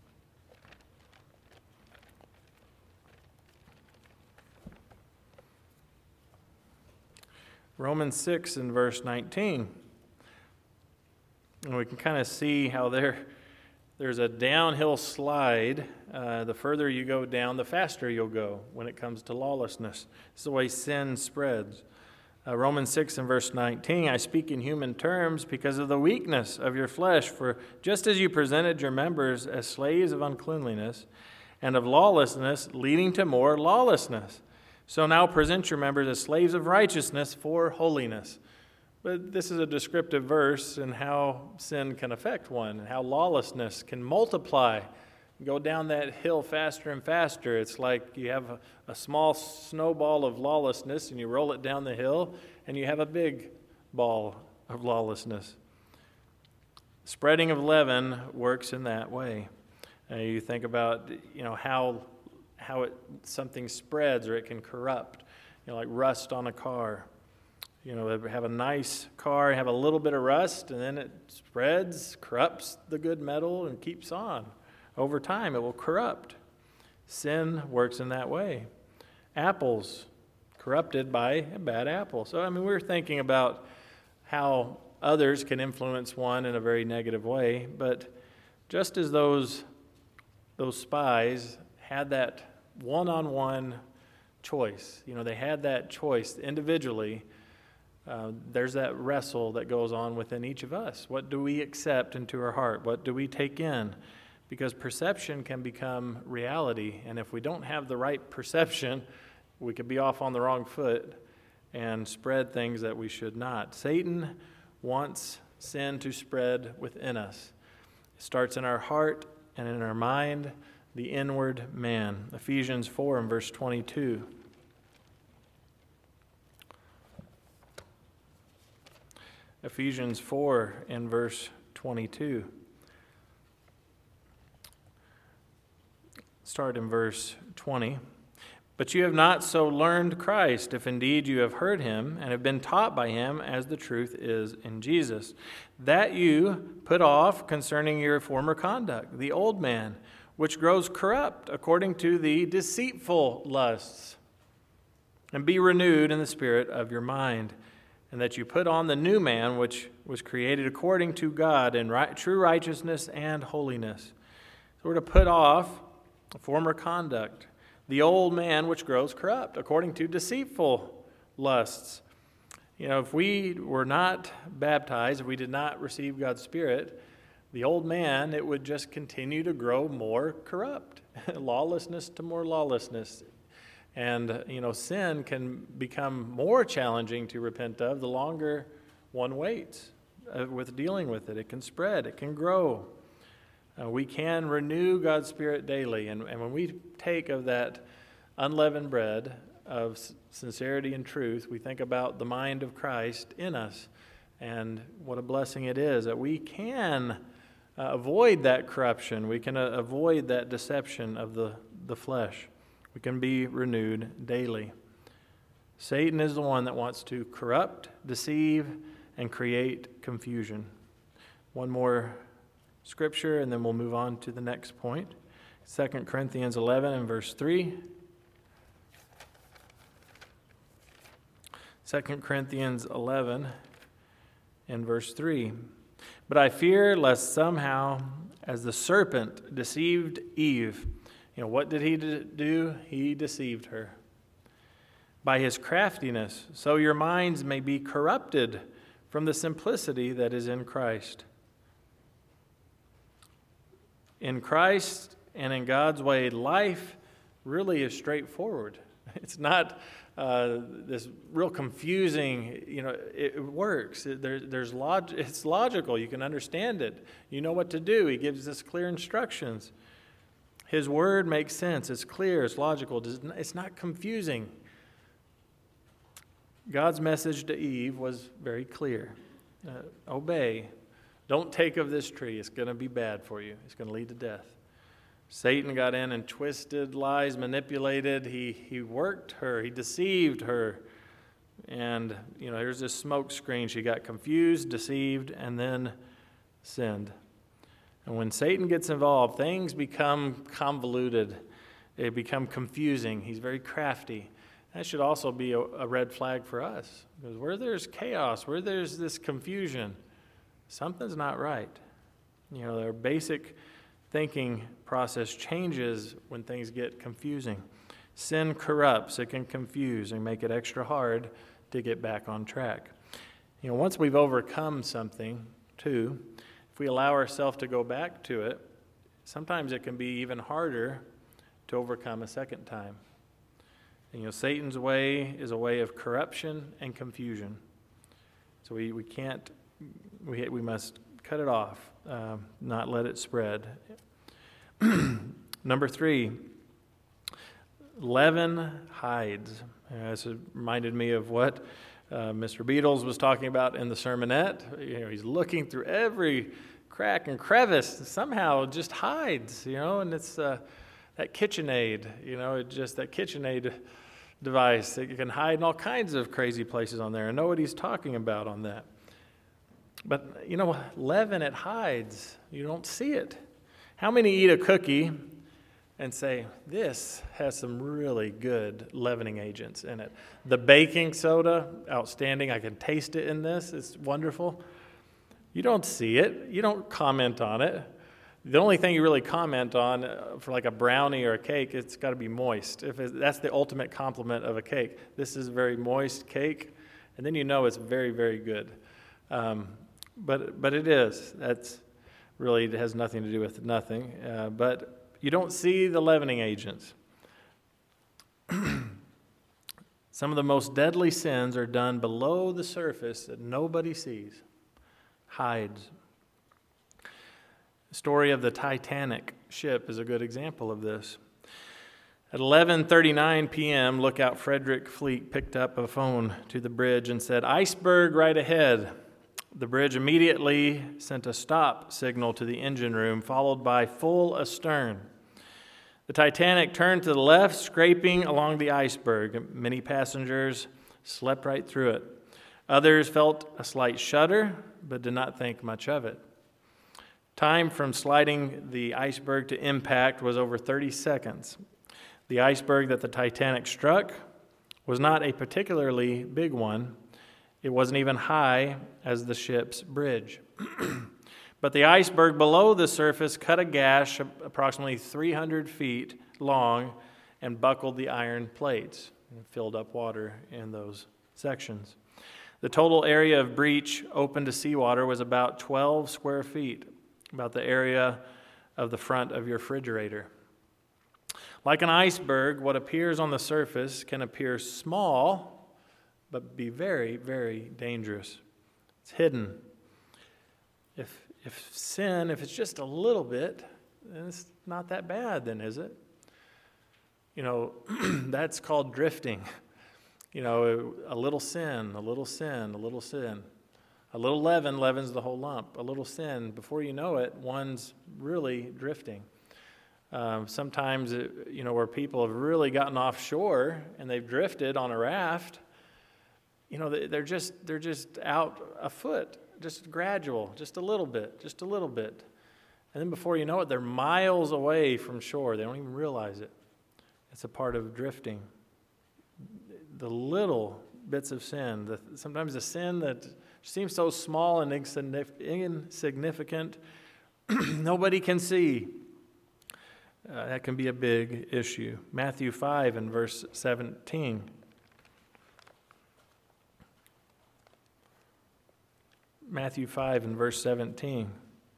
Romans six and verse nineteen. And we can kind of see how there, there's a downhill slide. Uh, the further you go down, the faster you'll go when it comes to lawlessness. It's the way sin spreads. Uh, Romans six and verse nineteen, I speak in human terms because of the weakness of your flesh. For just as you presented your members as slaves of uncleanliness and of lawlessness, leading to more lawlessness, so now present your members as slaves of righteousness for holiness. But this is a descriptive verse in how sin can affect one and how lawlessness can multiply, go down that hill faster and faster. It's like you have a, a small snowball of lawlessness and you roll it down the hill and you have a big ball of lawlessness. Spreading of leaven works in that way. Uh, you think about, you know, how how it something spreads or it can corrupt, you know, like rust on a car. You know, have a nice car, have a little bit of rust, and then it spreads, corrupts the good metal, and keeps on. Over time, it will corrupt. Sin works in that way. Apples corrupted by a bad apple. So, I mean, we're thinking about how others can influence one in a very negative way, but just as those, those spies had that one-on-one choice, you know, they had that choice individually, uh, there's that wrestle that goes on within each of us. What do we accept into our heart? What do we take in? Because perception can become reality, and if we don't have the right perception, we could be off on the wrong foot and spread things that we should not. Satan wants sin to spread within us. It starts in our heart and in our mind, the inward man. Ephesians four and verse twenty-two. Ephesians four and verse twenty-two. Start in verse twenty. But you have not so learned Christ, if indeed you have heard him and have been taught by him, as the truth is in Jesus, that you put off concerning your former conduct, the old man, which grows corrupt according to the deceitful lusts, and be renewed in the spirit of your mind, and that you put on the new man, which was created according to God in right, true righteousness and holiness. So we're to put off former conduct, the old man which grows corrupt, according to deceitful lusts. You know, if we were not baptized, if we did not receive God's Spirit, the old man, it would just continue to grow more corrupt, lawlessness to more lawlessness. And, you know, sin can become more challenging to repent of the longer one waits uh, with dealing with it. It can spread, it can grow. Uh, we can renew God's Spirit daily, and, and when we take of that unleavened bread of sincerity and truth, we think about the mind of Christ in us, and what a blessing it is that we can uh, avoid that corruption. We can uh, avoid that deception of the, the flesh. We can be renewed daily. Satan is the one that wants to corrupt, deceive, and create confusion. One more scripture, and then we'll move on to the next point. Second Corinthians eleven and verse three. Second Corinthians eleven and verse three. But I fear lest somehow, as the serpent deceived Eve, you know, what did he do? He deceived her. By his craftiness, so your minds may be corrupted from the simplicity that is in Christ. In Christ and in God's way, life really is straightforward. It's not uh, this real confusing, you know, it, it works. It, there, there's log- it's logical. You can understand it. You know what to do. He gives us clear instructions. His word makes sense. It's clear. It's logical. It's not confusing. God's message to Eve was very clear. Uh, obey. Don't take of this tree. It's going to be bad for you. It's going to lead to death. Satan got in and twisted lies, manipulated. He he worked her. He deceived her. And, you know, here's this smoke screen. She got confused, deceived, and then sinned. And when Satan gets involved, things become convoluted. They become confusing. He's very crafty. That should also be a, a red flag for us. Because where there's chaos, where there's this confusion, something's not right. You know, their basic thinking process changes when things get confusing. Sin corrupts. It can confuse and make it extra hard to get back on track. You know, once we've overcome something, too, if we allow ourselves to go back to it, sometimes it can be even harder to overcome a second time. And, you know, Satan's way is a way of corruption and confusion. So we, we can't, we, we must cut it off, um, not let it spread. Number three, leaven hides. Uh, this reminded me of what uh, Mister Beatles was talking about in the sermonette. You know, he's looking through every crack and crevice, somehow it just hides, you know, and it's uh, that KitchenAid, you know, it just that KitchenAid device that you can hide in all kinds of crazy places on there. I know what he's talking about on that. But, you know, leaven, it hides. You don't see it. How many eat a cookie and say, this has some really good leavening agents in it. The baking soda, outstanding. I can taste it in this. It's wonderful. You don't see it. You don't comment on it. The only thing you really comment on uh, for like a brownie or a cake, it's got to be moist. If it, that's the ultimate compliment of a cake. This is a very moist cake, and then you know it's very, very good. Um, but but it is. That's really, it has nothing to do with nothing. Uh, but you don't see the leavening agents. Some of the most deadly sins are done below the surface that nobody sees, hides. The story of the Titanic ship is a good example of this. At eleven thirty-nine p.m., Lookout Frederick Fleet picked up a phone to the bridge and said, "Iceberg right ahead." The bridge immediately sent a stop signal to the engine room, followed by full astern. The Titanic turned to the left, scraping along the iceberg. Many passengers slept right through it. Others felt a slight shudder, but did not think much of it. Time from sliding the iceberg to impact was over thirty seconds. The iceberg that the Titanic struck was not a particularly big one. It wasn't even high as the ship's bridge. But the iceberg below the surface cut a gash approximately three hundred feet long and buckled the iron plates and filled up water in those sections. The total area of breach open to seawater was about twelve square feet, about the area of the front of your refrigerator. Like an iceberg, what appears on the surface can appear small, but be very, very dangerous. It's hidden. If if sin, if it's just a little bit, then it's not that bad then, is it? You know, that's called drifting. You know, a little sin, a little sin, a little sin. A little leaven leavens the whole lump. A little sin, before you know it, one's really drifting. Um, sometimes, it, you know, where people have really gotten offshore and they've drifted on a raft, you know, they're just they're just out a foot, just gradual, just a little bit, just a little bit. And then before you know it, they're miles away from shore. They don't even realize it. It's a part of drifting. The little bits of sin, the, sometimes the sin that seems so small and insignificant, nobody can see. Uh, that can be a big issue. Matthew five and verse seventeen. Matthew five and verse seventeen.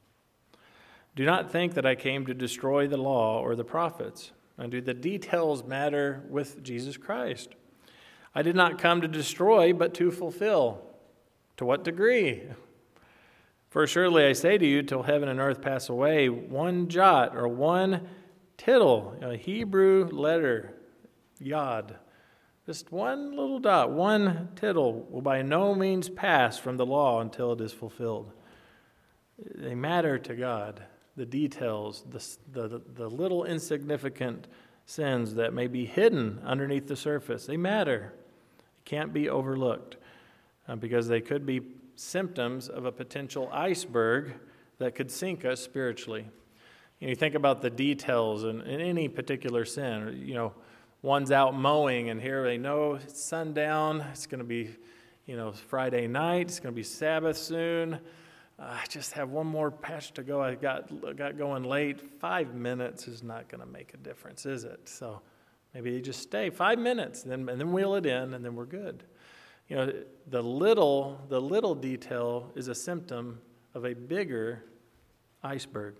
Do not think that I came to destroy the law or the prophets. And do the details matter with Jesus Christ? I did not come to destroy, but to fulfill. To what degree? For surely I say to you, till heaven and earth pass away, one jot or one tittle, a Hebrew letter, yod, just one little dot, one tittle will by no means pass from the law until it is fulfilled. They matter to God. The details, the, the, the little insignificant sins that may be hidden underneath the surface, they matter. They can't be overlooked uh, because they could be symptoms of a potential iceberg that could sink us spiritually. You know, you think about the details in, in any particular sin. You know, one's out mowing, and here they know it's sundown. It's going to be, you know, Friday night. It's going to be Sabbath soon. Uh, I just have one more patch to go. I got got going late. Five minutes is not going to make a difference, is it? So maybe you just stay five minutes, and then and then wheel it in, and then we're good. You know, the little the little detail is a symptom of a bigger iceberg.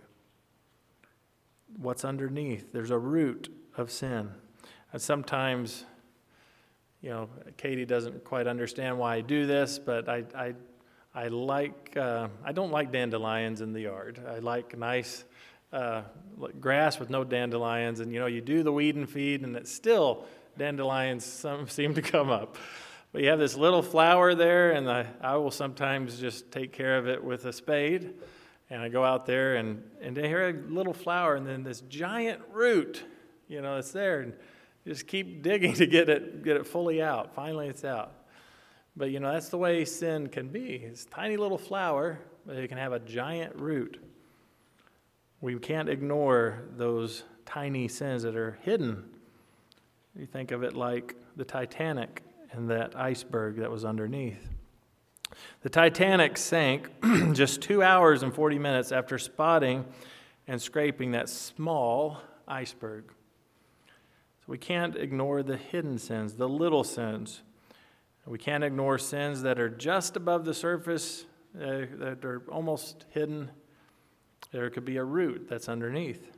What's underneath? There's a root of sin. And sometimes, you know, Katie doesn't quite understand why I do this, but I I, I like uh, I don't like dandelions in the yard. I like nice uh, grass with no dandelions, and you know, you do the weed and feed, and it's still dandelions some seem to come up. But you have this little flower there, and I, I will sometimes just take care of it with a spade. And I go out there, and, and I hear a little flower, and then this giant root, you know, it's there. And you just keep digging to get it get it fully out. Finally, it's out. But, you know, that's the way sin can be. It's a tiny little flower, but it can have a giant root. We can't ignore those tiny sins that are hidden. You think of it like the Titanic and that iceberg that was underneath. The Titanic sank just two hours and forty minutes after spotting and scraping that small iceberg. So we can't ignore the hidden sins, the little sins. We can't ignore sins that are just above the surface, uh, that are almost hidden. There could be a root that's underneath.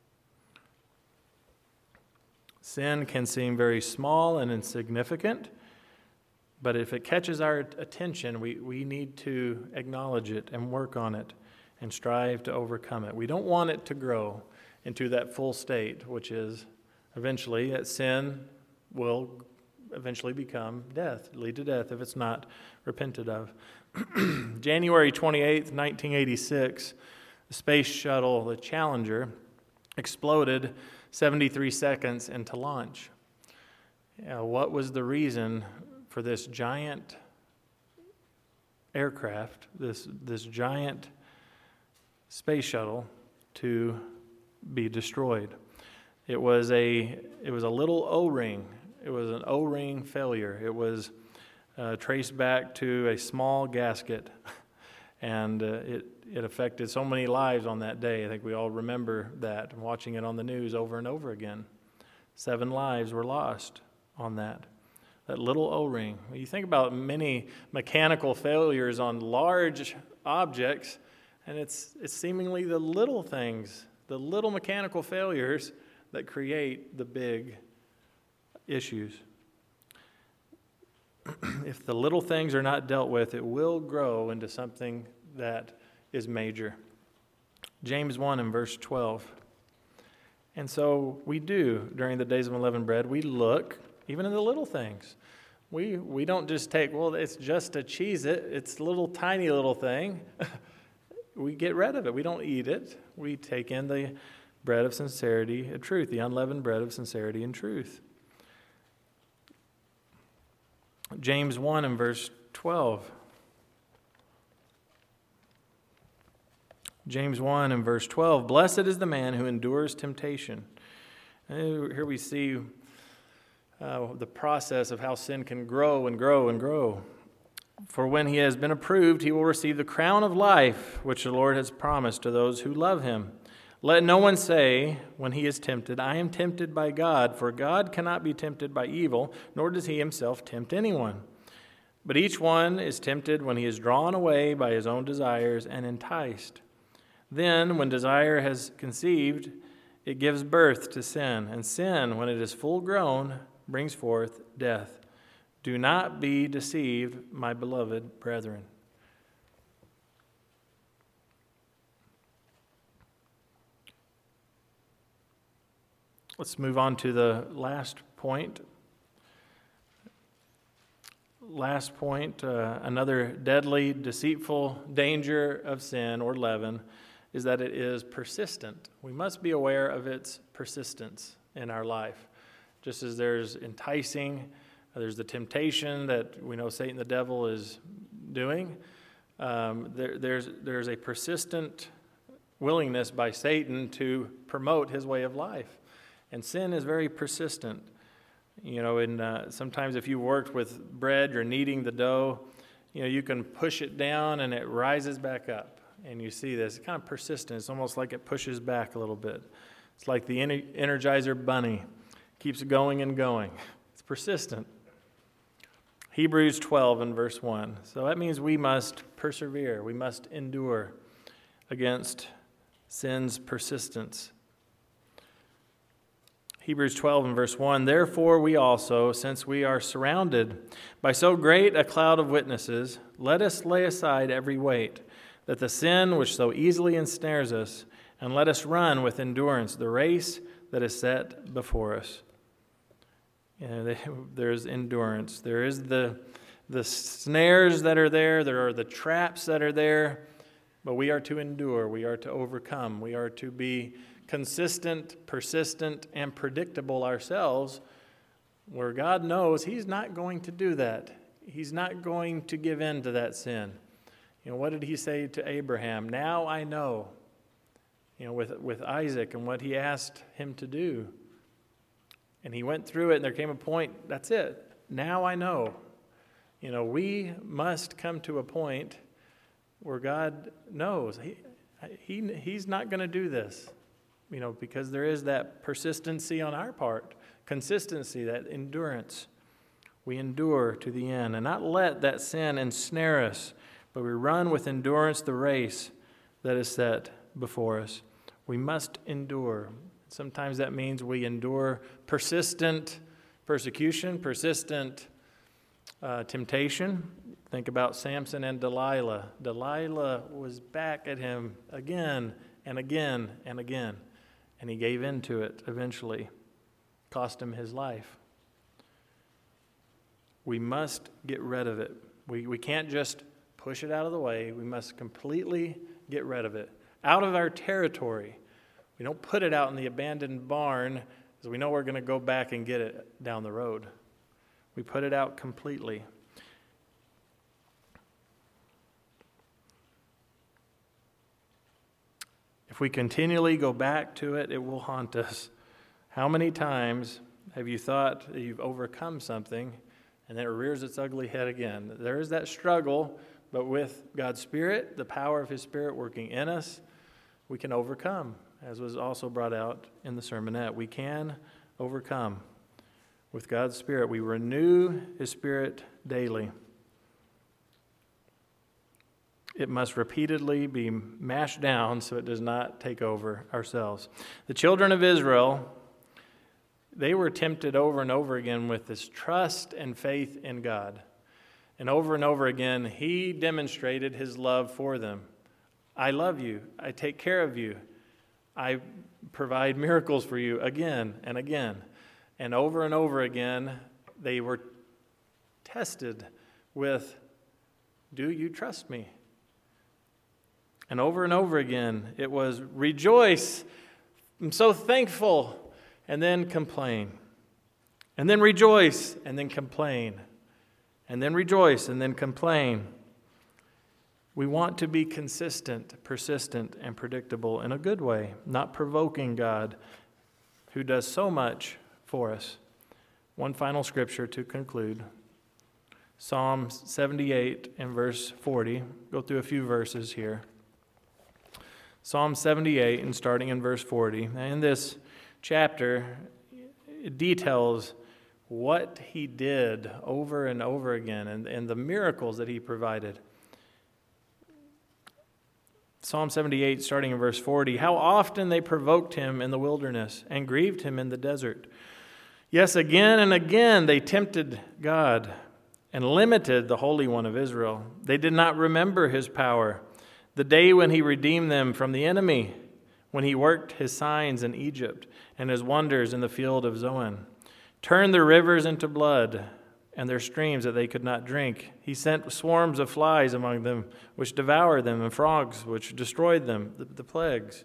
Sin can seem very small and insignificant, but if it catches our attention, we, we need to acknowledge it and work on it and strive to overcome it. We don't want it to grow into that full state, which is eventually that sin will eventually become death, lead to death if it's not repented of. January twenty-eighth, nineteen eighty-six, the space shuttle, the Challenger, exploded seventy-three seconds into launch. Uh, what was the reason for this giant aircraft, this this giant space shuttle, to be destroyed? It was a it was a little O-ring. It was an O-ring failure. It was uh, traced back to a small gasket, and uh, it it affected so many lives on that day. I think we all remember that, watching it on the news over and over again. Seven lives were lost on that. That little O-ring. You think about many mechanical failures on large objects, and it's it's seemingly the little things, the little mechanical failures that create the big issues. If the little things are not dealt with, it will grow into something that is major. James one and verse twelve. And so we do, during the days of unleavened bread, we look even in the little things. We we don't just take, well, it's just a Cheez-It, it's a little tiny little thing. We get rid of it. We don't eat it. We take in the bread of sincerity and truth, the unleavened bread of sincerity and truth. James one and verse twelve. James one and verse twelve. Blessed is the man who endures temptation. And here we see uh, the process of how sin can grow and grow and grow. For when he has been approved, he will receive the crown of life, which the Lord has promised to those who love him. Let no one say, when he is tempted, I am tempted by God, for God cannot be tempted by evil, nor does he himself tempt anyone. But each one is tempted when he is drawn away by his own desires and enticed. Then, when desire has conceived, it gives birth to sin, and sin, when it is full grown, brings forth death. Do not be deceived, my beloved brethren. Let's move on to the last point. Last point, uh, another deadly, deceitful danger of sin or leaven is that it is persistent. We must be aware of its persistence in our life. Just as there's enticing, there's the temptation that we know Satan the devil is doing, um, there, there's, there's a persistent willingness by Satan to promote his way of life. And sin is very persistent. You know, and uh, sometimes if you worked with bread, you're kneading the dough, you know, you can push it down and it rises back up. And you see this, it's kind of persistent. It's almost like it pushes back a little bit. It's like the Energizer bunny. Keeps going and going. It's persistent. Hebrews twelve and verse one. So that means we must persevere. We must endure against sin's persistence. Hebrews twelve and verse one, therefore we also, since we are surrounded by so great a cloud of witnesses, let us lay aside every weight, that the sin which so easily ensnares us, and let us run with endurance the race that is set before us. You know, there's endurance. There is the, the snares that are there. There are the traps that are there. But we are to endure. We are to overcome. We are to be consistent, persistent, and predictable ourselves, where God knows He's not going to do that. He's not going to give in to that sin. You know, what did He say to Abraham? Now I know. you know, with, with Isaac and what he asked him to do. And he went through it, and there came a point, that's it. Now I know. You know, we must come to a point where God knows he, he He's not going to do this, you know, because there is that persistency on our part, consistency, that endurance. We endure to the end and not let that sin ensnare us, but we run with endurance the race that is set before us. We must endure. Sometimes that means we endure persistent persecution, persistent uh, temptation. Think about Samson and Delilah. Delilah was back at him again and again and again, and he gave in to it eventually. Cost him his life. We must get rid of it. We, we can't just push it out of the way. We must completely get rid of it. Out of our territory. We don't put it out in the abandoned barn because we know we're going to go back and get it down the road. We put it out completely. If we continually go back to it, it will haunt us. How many times have you thought that you've overcome something and then it rears its ugly head again? There is that struggle, but with God's Spirit, the power of His Spirit working in us, we can overcome, as was also brought out in the sermonette. We can overcome. With God's Spirit, we renew His Spirit daily. It must repeatedly be mashed down so it does not take over ourselves. The children of Israel, they were tempted over and over again with this trust and faith in God. And over and over again, He demonstrated His love for them. I love you. I take care of you. I provide miracles for you again and again. And over and over again, they were tested with, do you trust me? And over and over again, it was rejoice. I'm so thankful. And then complain. And then rejoice. And then complain. And then rejoice. And then complain. We want to be consistent, persistent, and predictable in a good way, not provoking God, who does so much for us. One final scripture to conclude. Psalm seventy-eight and verse forty. Go through a few verses here. Psalm seventy-eight and starting in verse forty. In this chapter, it details what He did over and over again and, and the miracles that He provided. Psalm seventy-eight, starting in verse forty, how often they provoked Him in the wilderness and grieved Him in the desert. Yes, again and again they tempted God and limited the Holy One of Israel. They did not remember His power, the day when He redeemed them from the enemy, when He worked His signs in Egypt and His wonders in the field of Zoan, turned their rivers into blood and their streams that they could not drink. He sent swarms of flies among them, which devoured them, and frogs, which destroyed them, the, the plagues.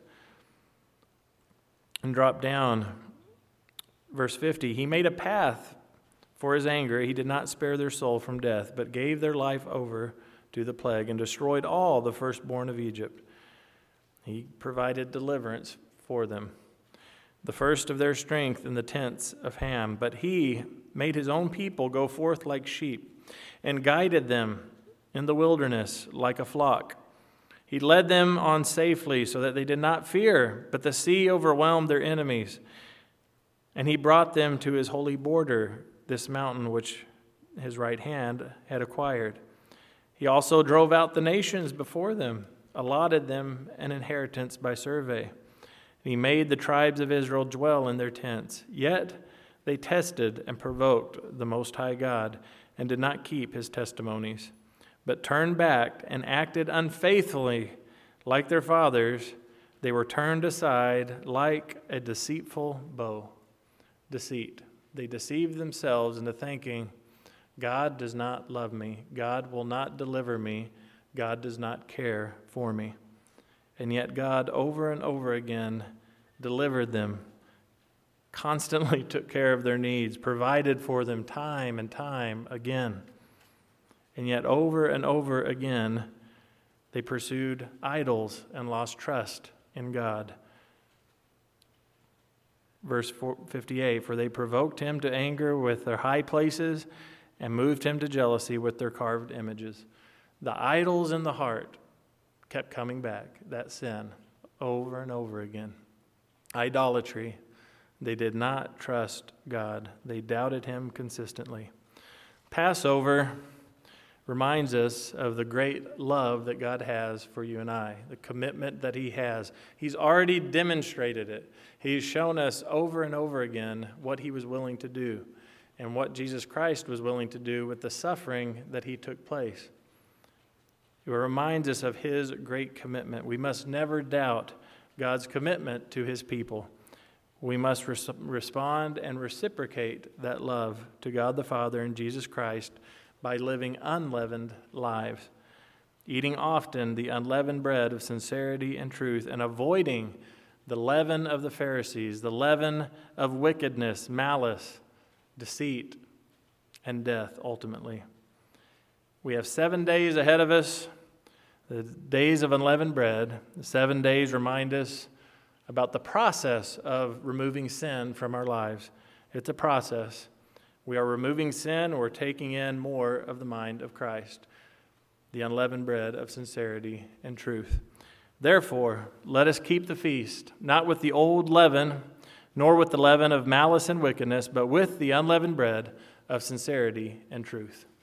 And dropped down, verse fifty, He made a path for His anger. He did not spare their soul from death, but gave their life over to the plague and destroyed all the firstborn of Egypt. He provided deliverance for them, the first of their strength in the tents of Ham. But He made His own people go forth like sheep, and guided them in the wilderness like a flock. He led them on safely so that they did not fear, but the sea overwhelmed their enemies. And He brought them to His holy border, this mountain which His right hand had acquired. He also drove out the nations before them, allotted them an inheritance by survey. He made the tribes of Israel dwell in their tents. Yet they tested and provoked the Most High God and did not keep His testimonies, but turned back and acted unfaithfully like their fathers. They were turned aside like a deceitful bow. Deceit. They deceived themselves into thinking, God does not love me. God will not deliver me. God does not care for me. And yet God over and over again delivered them, constantly took care of their needs, provided for them time and time again. And yet over and over again, they pursued idols and lost trust in God. Verse fifty-eight, for they provoked him to anger with their high places and moved him to jealousy with their carved images. The idols in the heart kept coming back, that sin, over and over again. Idolatry. They did not trust God. They doubted him consistently. Passover reminds us of the great love that God has for you and I, the commitment that he has. He's already demonstrated it. He's shown us over and over again what he was willing to do and what Jesus Christ was willing to do with the suffering that he took place. It reminds us of his great commitment. We must never doubt God's commitment to his people. We must res- respond and reciprocate that love to God the Father and Jesus Christ by living unleavened lives, eating often the unleavened bread of sincerity and truth, and avoiding the leaven of the Pharisees, the leaven of wickedness, malice, deceit, and death ultimately. We have seven days ahead of us, the days of unleavened bread. The seven days remind us about the process of removing sin from our lives. It's a process. We are removing sin, we're taking in more of the mind of Christ, the unleavened bread of sincerity and truth. Therefore, let us keep the feast, not with the old leaven, nor with the leaven of malice and wickedness, but with the unleavened bread of sincerity and truth.